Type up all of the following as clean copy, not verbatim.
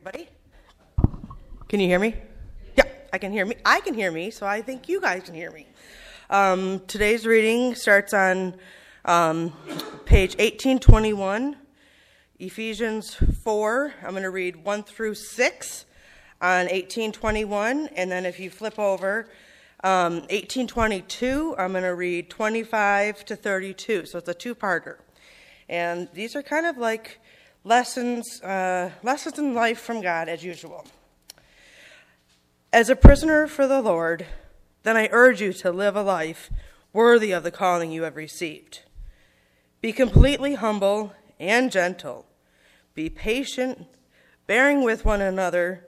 Everybody? Can you hear me? Yeah, I can hear me. I can hear me, so I think you guys can hear me. Today's reading starts on page 1821, Ephesians 4. I'm going to read 1 through 6 on 1821, and then if you flip over 1822, I'm going to read 25 to 32. So it's a two-parter. And these are kind of like lessons in life from God, as usual. As a prisoner for the Lord, then I urge you to live a life worthy of the calling you have received. Be completely humble and gentle. Be patient, bearing with one another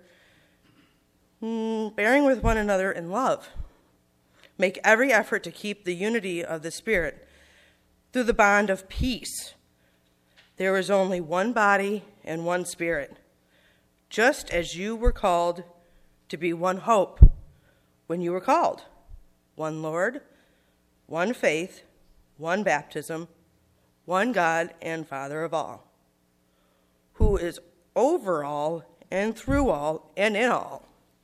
in love. Make every effort to keep the unity of the Spirit through the bond of peace. There is only one body and one Spirit, just as you were called to be one hope when you were called. One Lord, one faith, one baptism, one God and Father of all, who is over all and through all and in all.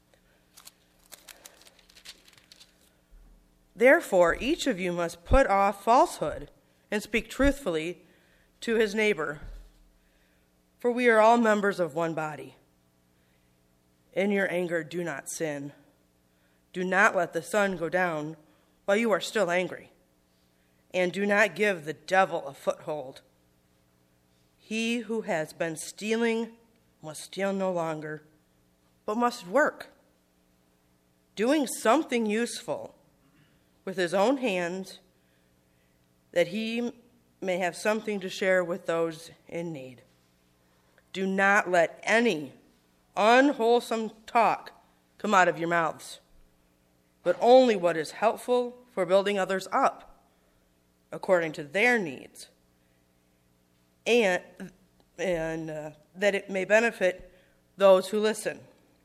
Therefore, each of you must put off falsehood and speak truthfully to his neighbor, for we are all members of one body. In your anger, do not sin. Do not let the sun go down while you are still angry, and do not give the devil a foothold. He who has been stealing must steal no longer, but must work, doing something useful with his own hands, that he may have something to share with those in need. Do not let any unwholesome talk come out of your mouths, but only what is helpful for building others up according to their needs, and that it may benefit those who listen.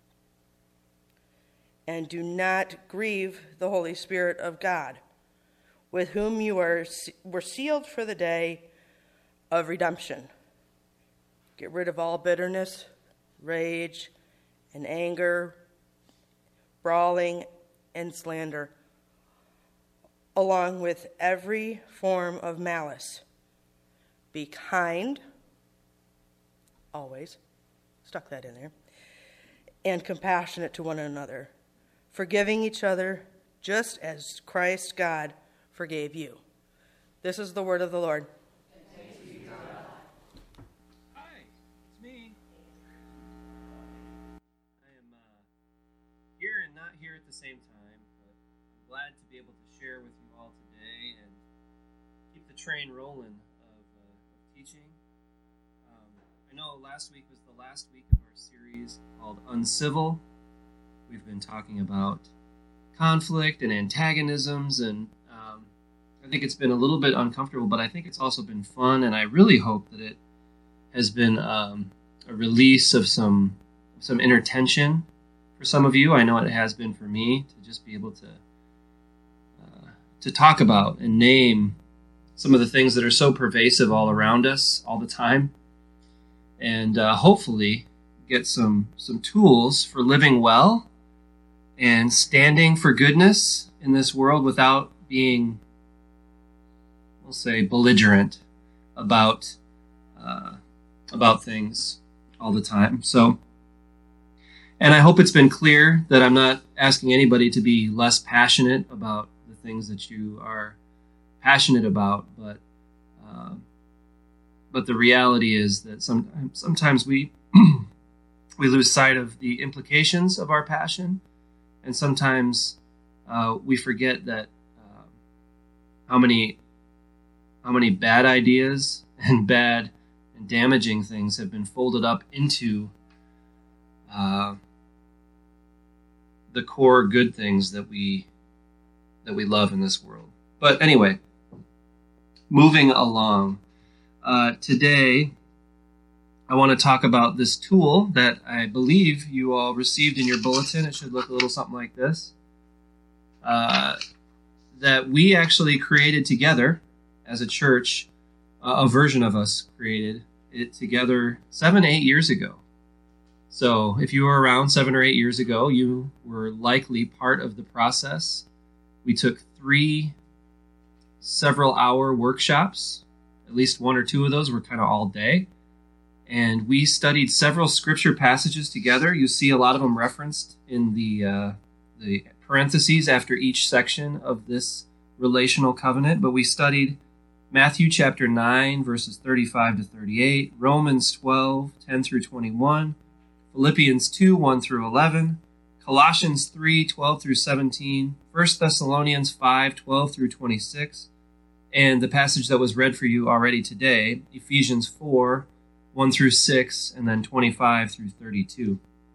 And do not grieve the Holy Spirit of God, with whom you were sealed for the day of redemption. Get rid of all bitterness, rage, and anger, brawling, and slander, along with every form of malice. Be kind, always, stuck that in there, and compassionate to one another, forgiving each other just as Christ God forgave you. This is the word of the Lord. Hi, it's me. I am here and not here at the same time, but I'm glad to be able to share with you all today and keep the train rolling of teaching. I know last week was the last week of our series called Uncivil. We've been talking about conflict and antagonisms, and I think it's been a little bit uncomfortable, but I think it's also been fun, and I really hope that it has been a release of some inner tension for some of you. I know it has been for me, to just be able to talk about and name some of the things that are so pervasive all around us all the time, and hopefully get some tools for living well and standing for goodness in this world without being, we'll say, belligerent about things all the time. So, and I hope it's been clear that I'm not asking anybody to be less passionate about the things that you are passionate about, but the reality is that sometimes we we lose sight of the implications of our passion. And sometimes we forget that how many bad ideas and bad and damaging things have been folded up into the core good things that we love in this world. But anyway, moving along, today I want to talk about this tool that I believe you all received in your bulletin. It should look a little something like this. That we actually created together as a church. A version of us created it together 7-8 years ago. So if you were around 7 or 8 years ago, you were likely part of the process. We took 3 several-hour workshops. At least 1 or 2 of those were kind of all day. And we studied several scripture passages together. You see a lot of them referenced in the parentheses after each section of this relational covenant. But we studied Matthew chapter 9, verses 35 to 38, Romans 12, 10 through 21, Philippians 2, 1 through 11, Colossians 3, 12 through 17, 1 Thessalonians 5, 12 through 26, and the passage that was read for you already today, Ephesians 4, 1 through 6, and then 25 through 32.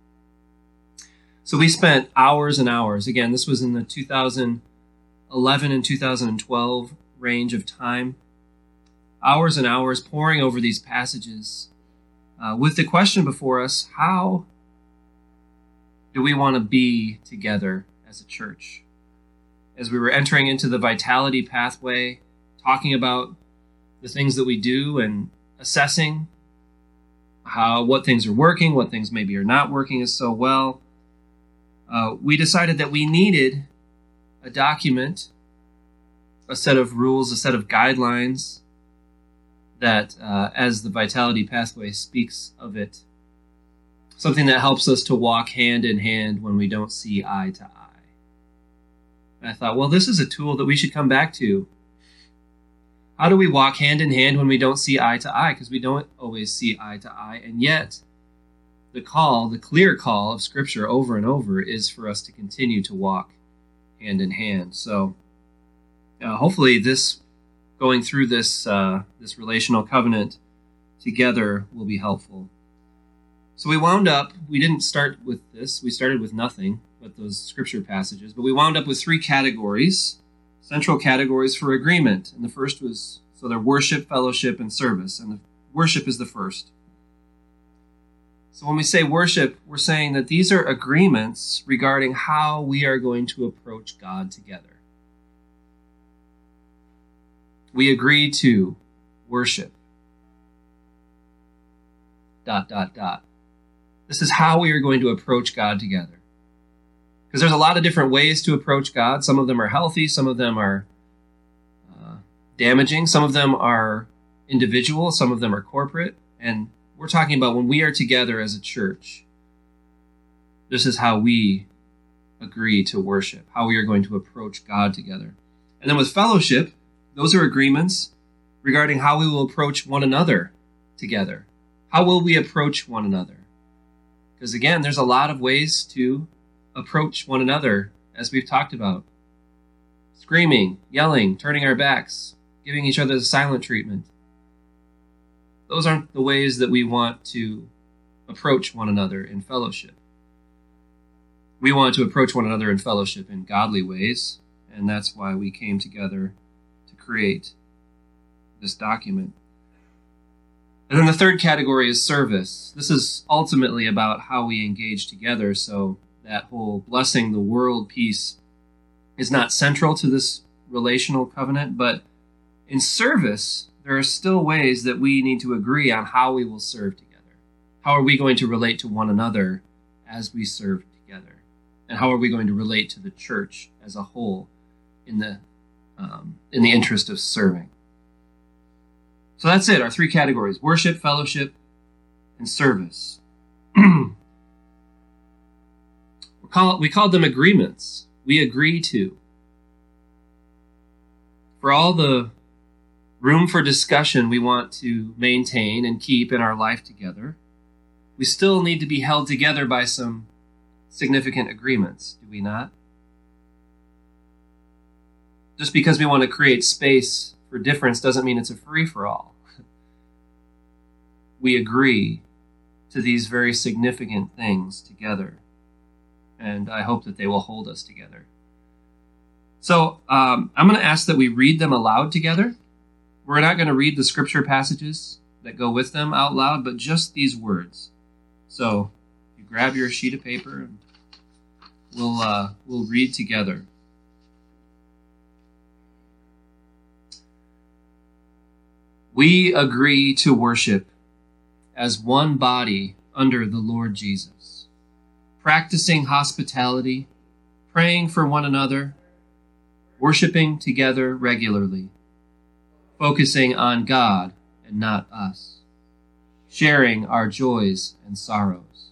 So we spent hours and hours. Again, this was in the 2011 and 2012 range of time. Hours and hours poring over these passages with the question before us, how do we want to be together as a church? As we were entering into the vitality pathway, talking about the things that we do and assessing what things are working, what things maybe are not working as so well, we decided that we needed a document, a set of rules, a set of guidelines that, as the vitality pathway speaks of it, something that helps us to walk hand in hand when we don't see eye to eye. And I thought, well, this is a tool that we should come back to. How do we walk hand in hand when we don't see eye to eye? Because we don't always see eye to eye. And yet, the clear call of Scripture over and over is for us to continue to walk hand in hand. So hopefully going through this relational covenant together will be helpful. So we didn't start with this. We started with nothing but those Scripture passages. But we wound up with 3 categories, central categories for agreement. And the first was, so they're worship, fellowship, and service. And the worship is the first. So when we say worship, we're saying that these are agreements regarding how we are going to approach God together. We agree to worship. ... This is how we are going to approach God together. Because there's a lot of different ways to approach God. Some of them are healthy. Some of them are damaging. Some of them are individual. Some of them are corporate. And we're talking about when we are together as a church, this is how we agree to worship, how we are going to approach God together. And then with fellowship, those are agreements regarding how we will approach one another together. How will we approach one another? Because again, there's a lot of ways to approach one another, as we've talked about. Screaming, yelling, turning our backs, giving each other the silent treatment. Those aren't the ways that we want to approach one another in fellowship. We want to approach one another in fellowship in godly ways, and that's why we came together to create this document. And then the third category is service. This is ultimately about how we engage together, so that whole blessing the world piece is not central to this relational covenant, but in service, there are still ways that we need to agree on how we will serve together. How are we going to relate to one another as we serve together? And how are we going to relate to the church as a whole in the interest of serving? So that's it, our 3 categories: worship, fellowship, and service. We called them agreements. We agree to. For all the room for discussion we want to maintain and keep in our life together, we still need to be held together by some significant agreements, do we not? Just because we want to create space for difference doesn't mean it's a free-for-all. We agree to these very significant things together, and I hope that they will hold us together. So I'm going to ask that we read them aloud together. We're not going to read the scripture passages that go with them out loud, but just these words. So you grab your sheet of paper and we'll read together. We agree to worship as one body under the Lord Jesus, practicing hospitality, praying for one another, worshiping together regularly, focusing on God and not us, sharing our joys and sorrows.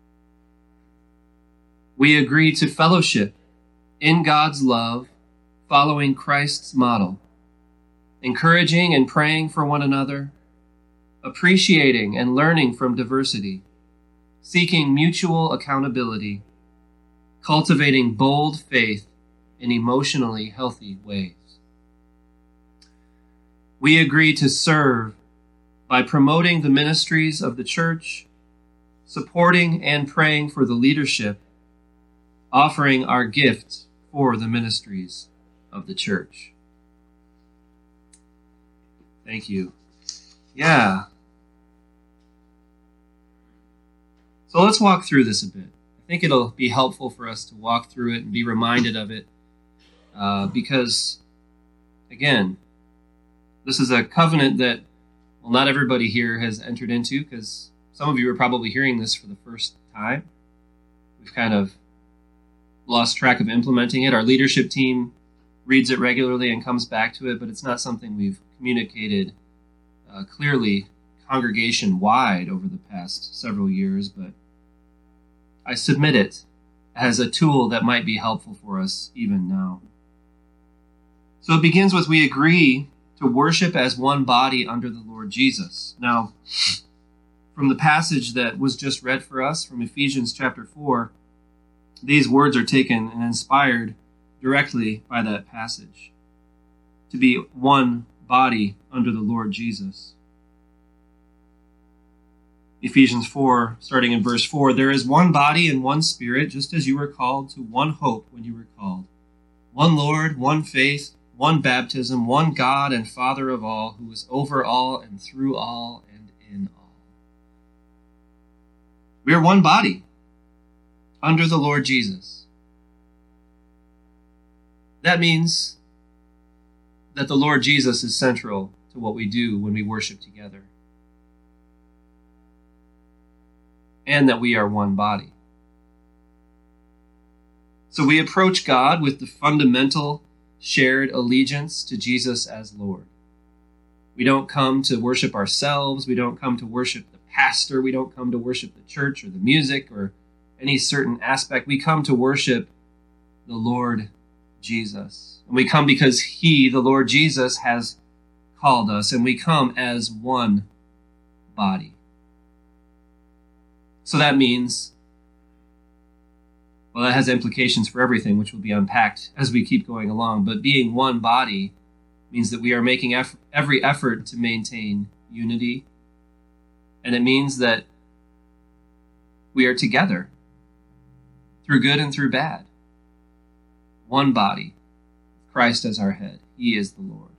We agree to fellowship in God's love, following Christ's model, encouraging and praying for one another, appreciating and learning from diversity, seeking mutual accountability, cultivating bold faith in emotionally healthy ways. We agree to serve by promoting the ministries of the church, supporting and praying for the leadership, offering our gifts for the ministries of the church. Thank you. Yeah. So let's walk through this a bit. I think it'll be helpful for us to walk through it and be reminded of it because, again, this is a covenant that, well, not everybody here has entered into, because some of you are probably hearing this for the first time. We've kind of lost track of implementing it. Our leadership team reads it regularly and comes back to it, but it's not something we've communicated clearly congregation-wide over the past several years, but I submit it as a tool that might be helpful for us even now. So it begins with, we agree to worship as one body under the Lord Jesus. Now, from the passage that was just read for us from Ephesians chapter 4, these words are taken and inspired directly by that passage. To be one body under the Lord Jesus. Ephesians 4, starting in verse 4, there is one body and one spirit, just as you were called to one hope when you were called. One Lord, one faith, one baptism, one God and Father of all, who is over all and through all and in all. We are one body under the Lord Jesus. That means that the Lord Jesus is central to what we do when we worship together, and that we are one body. So we approach God with the fundamental shared allegiance to Jesus as Lord. We don't come to worship ourselves. We don't come to worship the pastor. We don't come to worship the church or the music or any certain aspect. We come to worship the Lord Jesus. And we come because He, the Lord Jesus, has called us, and we come as one body. So that means, well, that has implications for everything, which will be unpacked as we keep going along. But being one body means that we are making every effort to maintain unity. And it means that we are together through good and through bad. One body, Christ as our head. He is the Lord.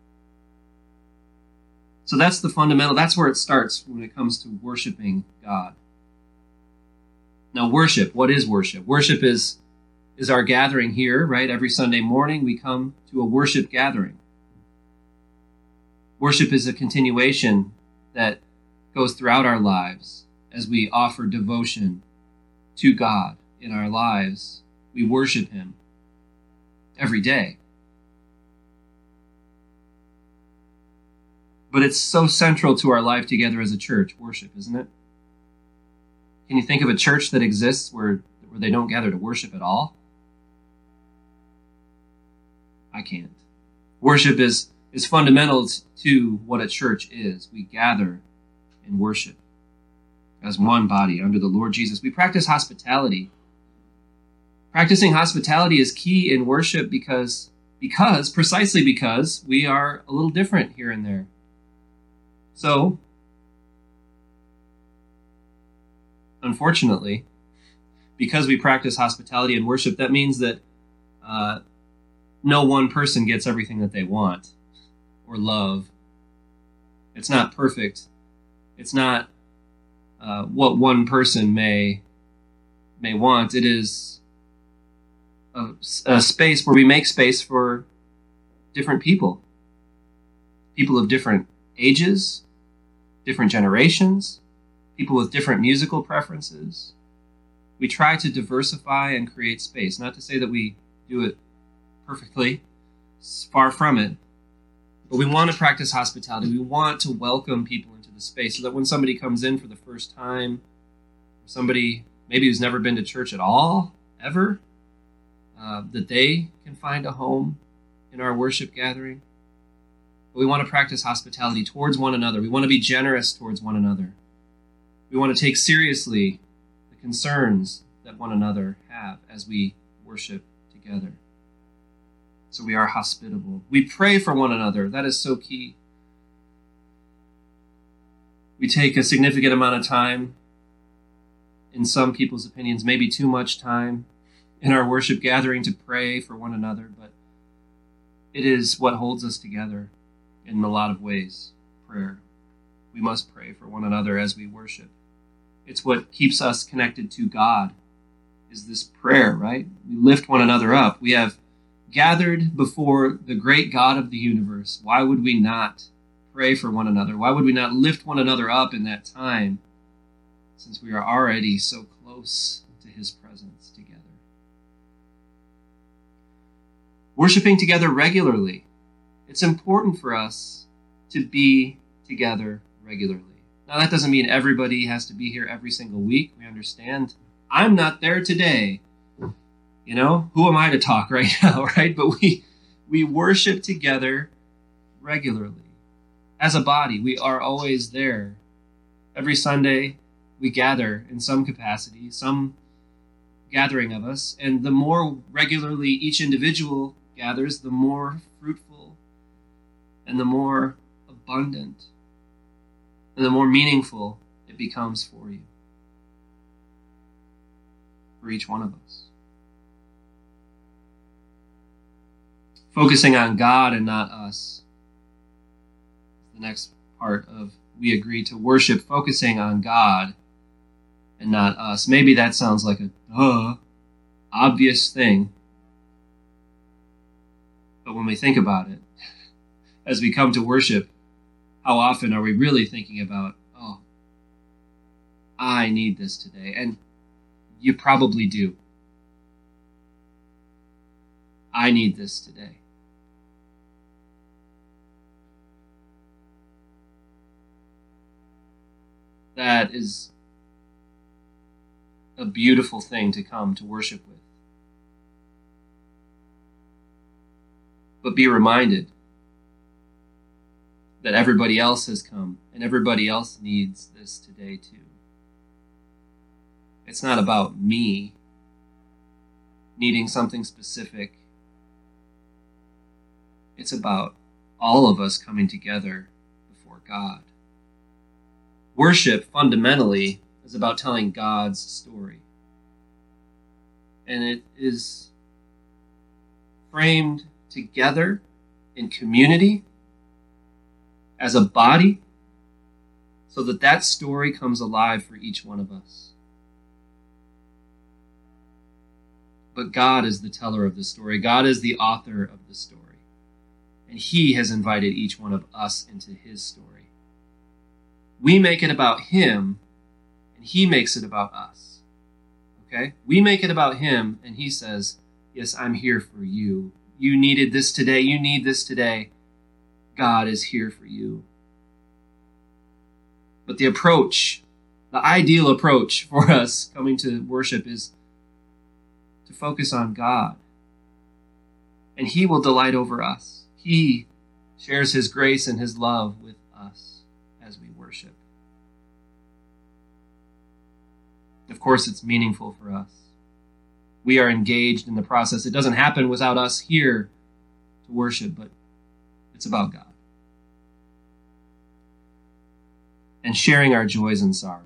So that's the fundamental. That's where it starts when it comes to worshiping God. Now, worship. What is worship? Worship is our gathering here, right? Every Sunday morning we come to a worship gathering. Worship is a continuation that goes throughout our lives as we offer devotion to God in our lives. We worship Him every day. But it's so central to our life together as a church, worship, isn't it? Can you think of a church that exists where they don't gather to worship at all? I can't. Worship is fundamental to what a church is. We gather and worship as one body under the Lord Jesus. We practice hospitality. Practicing hospitality is key in worship precisely because we are a little different here and there. So, unfortunately, because we practice hospitality and worship, that means that no one person gets everything that they want or love. It's not perfect. It's not what one person may want. It is a space where we make space for different people of different ages, different generations, people with different musical preferences. We try to diversify and create space. Not to say that we do it perfectly, it's far from it. But we want to practice hospitality. We want to welcome people into the space so that when somebody comes in for the first time, somebody maybe who's never been to church at all, ever, that they can find a home in our worship gathering. But we want to practice hospitality towards one another. We want to be generous towards one another. We want to take seriously the concerns that one another have as we worship together. So we are hospitable. We pray for one another. That is so key. We take a significant amount of time, in some people's opinions, maybe too much time in our worship gathering to pray for one another, but it is what holds us together in a lot of ways, prayer. We must pray for one another as we worship. It's what keeps us connected to God, is this prayer, right? We lift one another up. We have gathered before the great God of the universe. Why would we not pray for one another? Why would we not lift one another up in that time, since we are already so close to his presence together? Worshiping together regularly. It's important for us to be together regularly. Now, that doesn't mean everybody has to be here every single week. We understand. I'm not there today. You know, who am I to talk right now, right? But we worship together regularly. As a body, we are always there. Every Sunday, we gather in some capacity, some gathering of us. And the more regularly each individual gathers, the more fruitful and the more abundant and the more meaningful it becomes for you, for each one of us. Focusing on God and not us. The next part of we agree to worship, focusing on God and not us. Maybe that sounds like a obvious thing. But when we think about it, as we come to worship, how often are we really thinking about, oh, I need this today? And you probably do. I need this today. That is a beautiful thing to come to worship with. But be reminded that everybody else has come and everybody else needs this today too. It's not about me needing something specific. It's about all of us coming together before God. Worship, fundamentally, is about telling God's story. And it is framed together in community, as a body, so that that story comes alive for each one of us. But God is the teller of the story. God is the author of the story. And he has invited each one of us into his story. We make it about him, and he makes it about us. Okay? We make it about him, and he says, yes, I'm here for you. You needed this today. You need this today. God is here for you. But the approach, the ideal approach for us coming to worship is to focus on God. And he will delight over us. He shares his grace and his love with us as we worship. Of course, it's meaningful for us. We are engaged in the process. It doesn't happen without us here to worship, but it's about God. And sharing our joys and sorrows.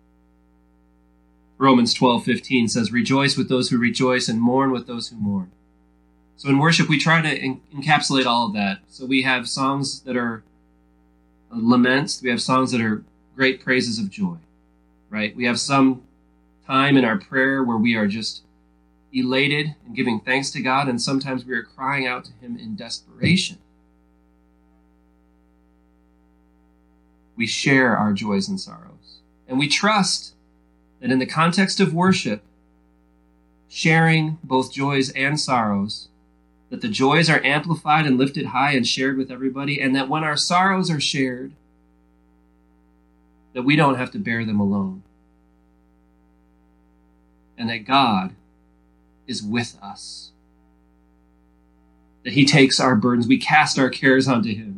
Romans 12:15 says, rejoice with those who rejoice and mourn with those who mourn. So in worship, we try to encapsulate all of that. So we have songs that are laments. We have songs that are great praises of joy, right? We have some time in our prayer where we are just elated and giving thanks to God, and sometimes we are crying out to him in desperation. We share our joys and sorrows. And we trust that in the context of worship, sharing both joys and sorrows, that the joys are amplified and lifted high and shared with everybody, and that when our sorrows are shared, that we don't have to bear them alone. And that God is with us. That he takes our burdens. We cast our cares onto him.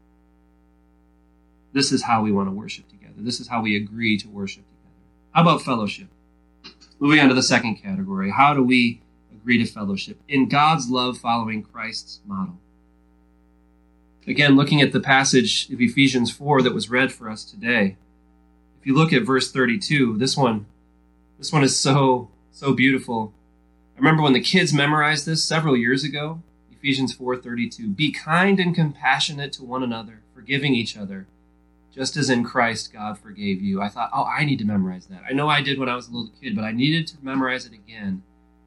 This is how we want to worship together. This is how we agree to worship together. How about fellowship? Moving on to the second category. How do we agree to fellowship? In God's love, following Christ's model. Again, looking at the passage of Ephesians 4 that was read for us today. If you look at verse 32, this one is so beautiful. I remember when the kids memorized this several years ago. Ephesians 4:32. Be kind and compassionate to one another, forgiving each other, just as in Christ God forgave you. I thought, I need to memorize that. I know I did when I was a little kid, but I needed to memorize it again.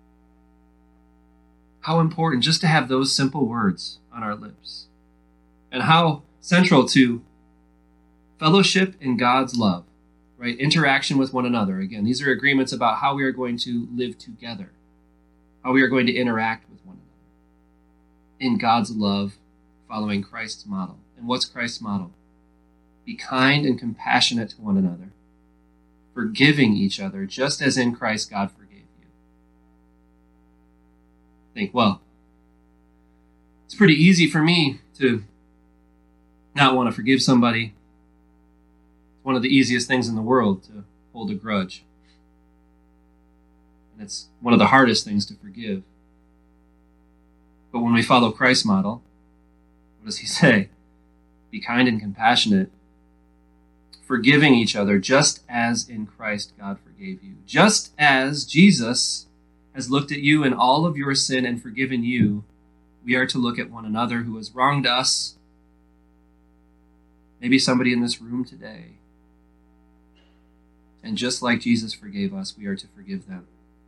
How important just to have those simple words on our lips. And how central to fellowship in God's love, right? Interaction with one another. Again, these are agreements about how we are going to live together, how we are going to interact with one another. In God's love, following Christ's model. And what's Christ's model? Be kind and compassionate to one another, forgiving each other, just as in Christ God forgave you. Think, well, it's pretty easy for me to not want to forgive somebody. It's one of the easiest things in the world to hold a grudge. And it's one of the hardest things to forgive. But when we follow Christ's model, what does he say? Be kind and compassionate, forgiving each other, just as in Christ God forgave you. Just as Jesus has looked at you in all of your sin and forgiven you, we are to look at one another who has wronged us. Maybe somebody in this room today. And just like Jesus forgave us, we are to forgive them.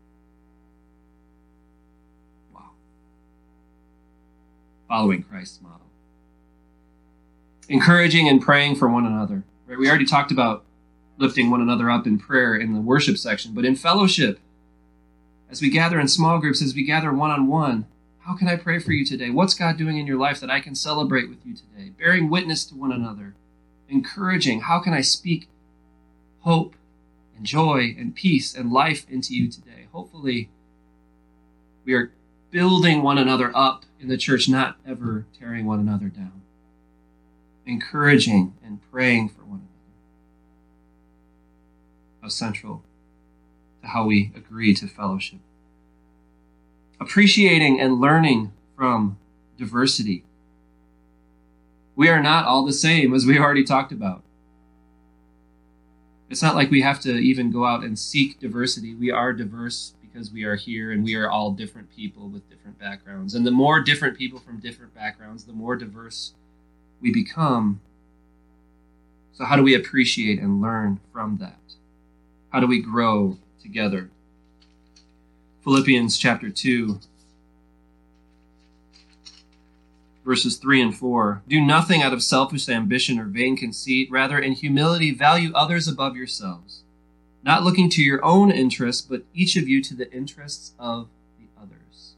Wow. Following Christ's model. Encouraging and praying for one another. Right? We already talked about lifting one another up in prayer in the worship section, but in fellowship, as we gather in small groups, as we gather one-on-one, how can I pray for you today? What's God doing in your life that I can celebrate with you today? Bearing witness to one another. Encouraging. How can I speak hope and joy and peace and life into you today? Hopefully, we are building one another up in the church, not ever tearing one another down. Encouraging and praying for one another. How central to how we agree to fellowship. Appreciating and learning from diversity. We are not all the same, as we already talked about. It's not like we have to even go out and seek diversity. We are diverse because we are here, and we are all different people with different backgrounds. And the more different people from different backgrounds, the more diverse we become. So how do we appreciate and learn from that? How do we grow together? Philippians chapter 2, verses 3 and 4. Do nothing out of selfish ambition or vain conceit. Rather, in humility, value others above yourselves, not looking to your own interests, but each of you to the interests of the others.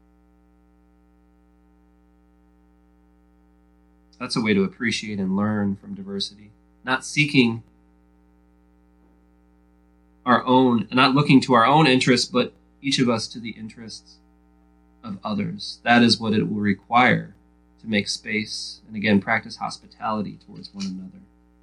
That's a way to appreciate and learn from diversity. Not seeking our own, not looking to our own interests, but each of us to the interests of others. That is what it will require to make space and, again, practice hospitality towards one another.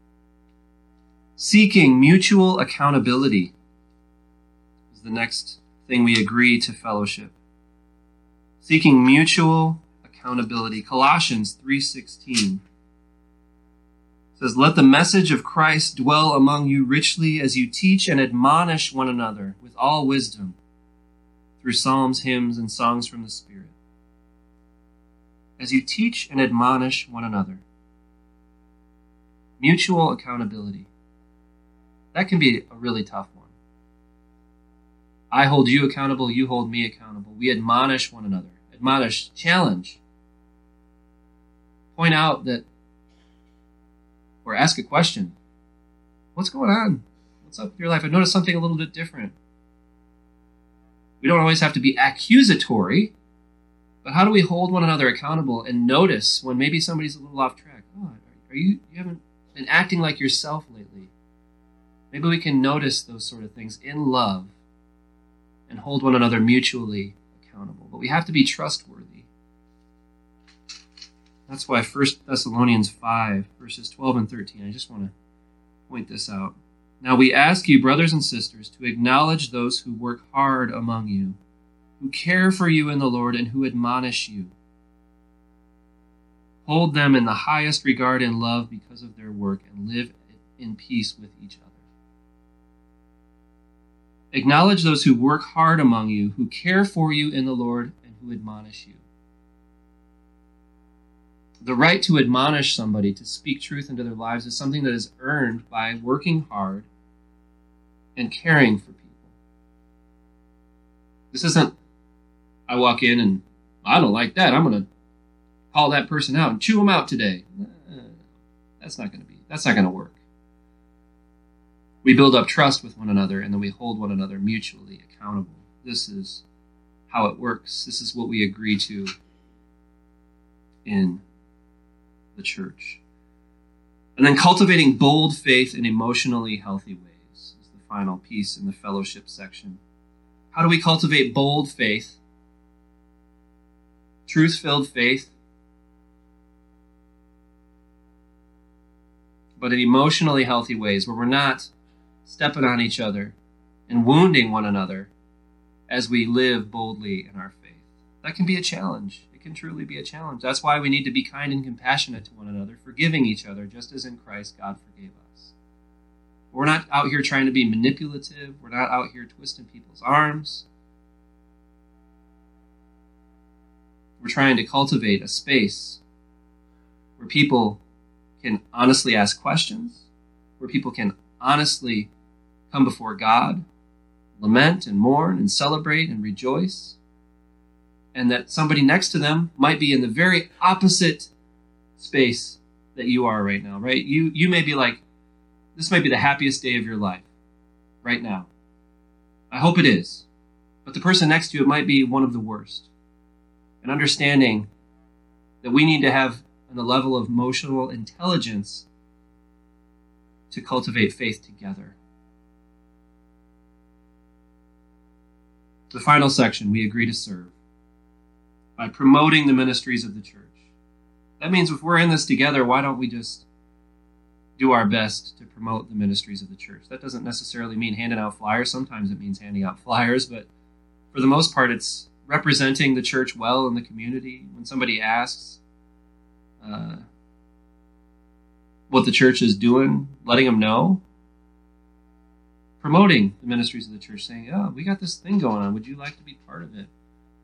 Seeking mutual accountability is the next thing we agree to fellowship. Seeking mutual accountability. Colossians 3:16 says, let the message of Christ dwell among you richly as you teach and admonish one another with all wisdom through psalms, hymns, and songs from the Spirit. As you teach and admonish one another. Mutual accountability. That can be a really tough one. I hold you accountable, you hold me accountable. We admonish one another. Admonish, challenge. Point out that, or ask a question. What's going on? What's up with your life? I noticed something a little bit different. We don't always have to be accusatory, but how do we hold one another accountable and notice when maybe somebody's a little off track? Oh, you haven't been acting like yourself lately. Maybe we can notice those sort of things in love and hold one another mutually accountable. But we have to be trustworthy. That's why 1 Thessalonians 5, verses 12 and 13, I just want to point this out. Now we ask you, brothers and sisters, to acknowledge those who work hard among you, who care for you in the Lord, and who admonish you. Hold them in the highest regard and love because of their work, and live in peace with each other. Acknowledge those who work hard among you, who care for you in the Lord, and who admonish you. The right to admonish somebody, to speak truth into their lives, is something that is earned by working hard and caring for people. This isn't, I walk in and I don't like that, I'm going to call that person out and chew them out today. That's not going to work. We build up trust with one another, and then we hold one another mutually accountable. This is how it works. This is what we agree to in the church. And then cultivating bold faith in emotionally healthy ways is the final piece in the fellowship section. How do we cultivate bold faith, truth-filled faith, but in emotionally healthy ways where we're not stepping on each other and wounding one another as we live boldly in our faith? That can be a challenge. Can truly be a challenge. That's why we need to be kind and compassionate to one another, forgiving each other, just as in Christ God forgave us. We're not out here trying to be manipulative. We're not out here twisting people's arms. We're trying to cultivate a space where people can honestly ask questions, where people can honestly come before God, lament and mourn and celebrate and rejoice, and that somebody next to them might be in the very opposite space that you are right now, right? You may be like, this might be the happiest day of your life right now. I hope it is. But the person next to you, it might be one of the worst. And understanding that we need to have a level of emotional intelligence to cultivate faith together. The final section, we agree to serve by promoting the ministries of the church. That means if we're in this together, why don't we just do our best to promote the ministries of the church? That doesn't necessarily mean handing out flyers. Sometimes it means handing out flyers, but for the most part, it's representing the church well in the community. When somebody asks what the church is doing, letting them know. Promoting the ministries of the church, saying, oh, we got this thing going on. Would you like to be part of it?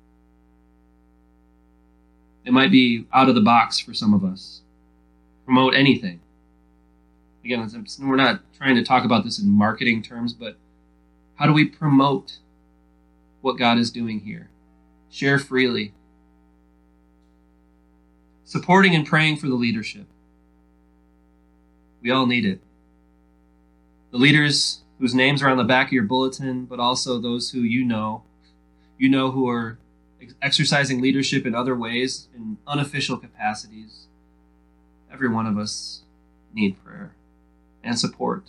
It might be out of the box for some of us. Promote anything. Again, we're not trying to talk about this in marketing terms, but how do we promote what God is doing here? Share freely. Supporting and praying for the leadership. We all need it. The leaders whose names are on the back of your bulletin, but also those who you know who are exercising leadership in other ways, in unofficial capacities. Every one of us need prayer and support.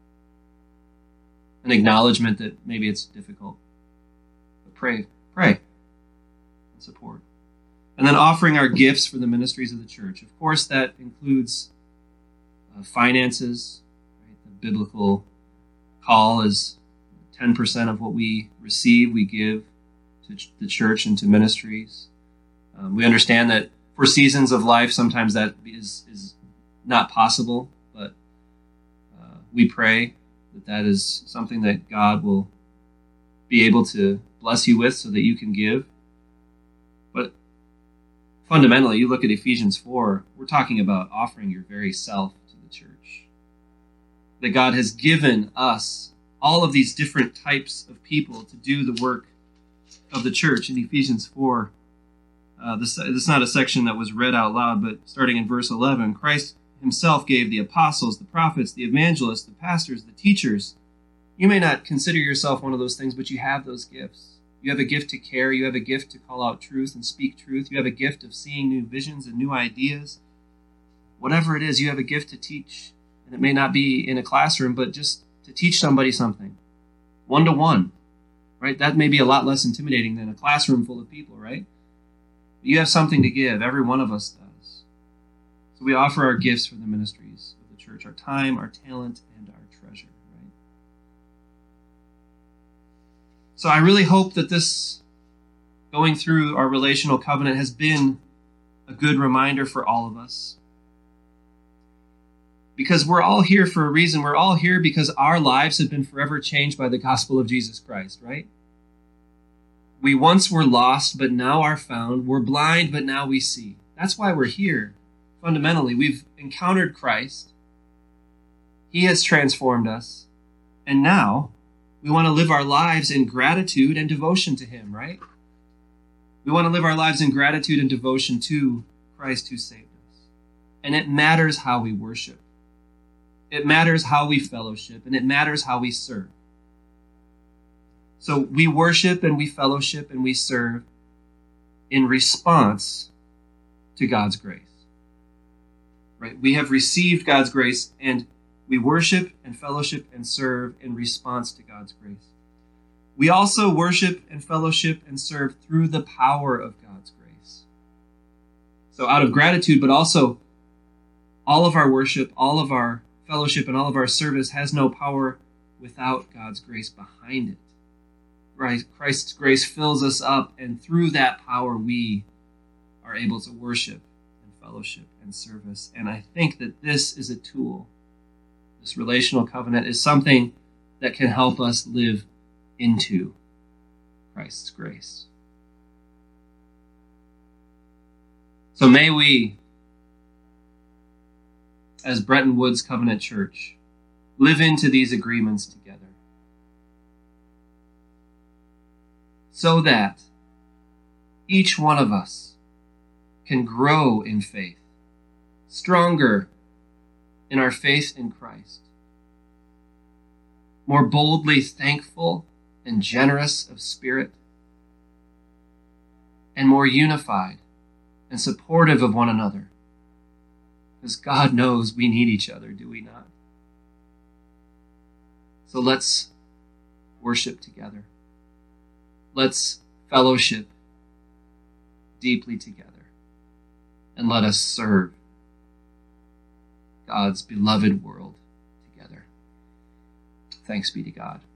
An acknowledgement that maybe it's difficult. But pray and support. And then offering our gifts for the ministries of the church. Of course, that includes finances. Right? The biblical call is 10% of what we receive, we give to the church and to ministries. We understand that for seasons of life, sometimes that is not possible, but we pray that is something that God will be able to bless you with so that you can give. But fundamentally, you look at Ephesians 4, we're talking about offering your very self to the church. That God has given us all of these different types of people to do the work of the church. In Ephesians 4, this is not a section that was read out loud, but starting in verse 11, Christ himself gave the apostles, the prophets, the evangelists, the pastors, the teachers You may not consider yourself one of those things, but you have those gifts. You have a gift to care. You have a gift to call out truth and speak truth. You have a gift of seeing new visions and new ideas. Whatever it is, you have a gift to teach. And it may not be in a classroom, but just to teach somebody something. One-to-one, right? That may be a lot less intimidating than a classroom full of people, right? But you have something to give. Every one of us does. So we offer our gifts for the ministries of the church, our time, our talent, and our treasure, right? So I really hope that this, going through our relational covenant, has been a good reminder for all of us. Because we're all here for a reason. We're all here because our lives have been forever changed by the gospel of Jesus Christ, right? We once were lost, but now are found. We're blind, but now we see. That's why we're here. Fundamentally, we've encountered Christ. He has transformed us. And now we want to live our lives in gratitude and devotion to him, right? We want to live our lives in gratitude and devotion to Christ who saved us. And it matters how we worship. It matters how we fellowship, and it matters how we serve. So we worship and we fellowship and we serve in response to God's grace. Right? We have received God's grace, and we worship and fellowship and serve in response to God's grace. We also worship and fellowship and serve through the power of God's grace. So out of gratitude, but also all of our worship, all of our fellowship, and all of our service has no power without God's grace behind it. Right? Christ's grace fills us up, and through that power we are able to worship and fellowship and service. And I think that this is a tool. This relational covenant is something that can help us live into Christ's grace. So may we, as Bretton Woods Covenant Church, live into these agreements together, so that each one of us can grow in faith, stronger in our faith in Christ, more boldly thankful and generous of spirit, and more unified and supportive of one another. Because God knows we need each other, do we not? So let's worship together. Let's fellowship deeply together. And let us serve God's beloved world together. Thanks be to God.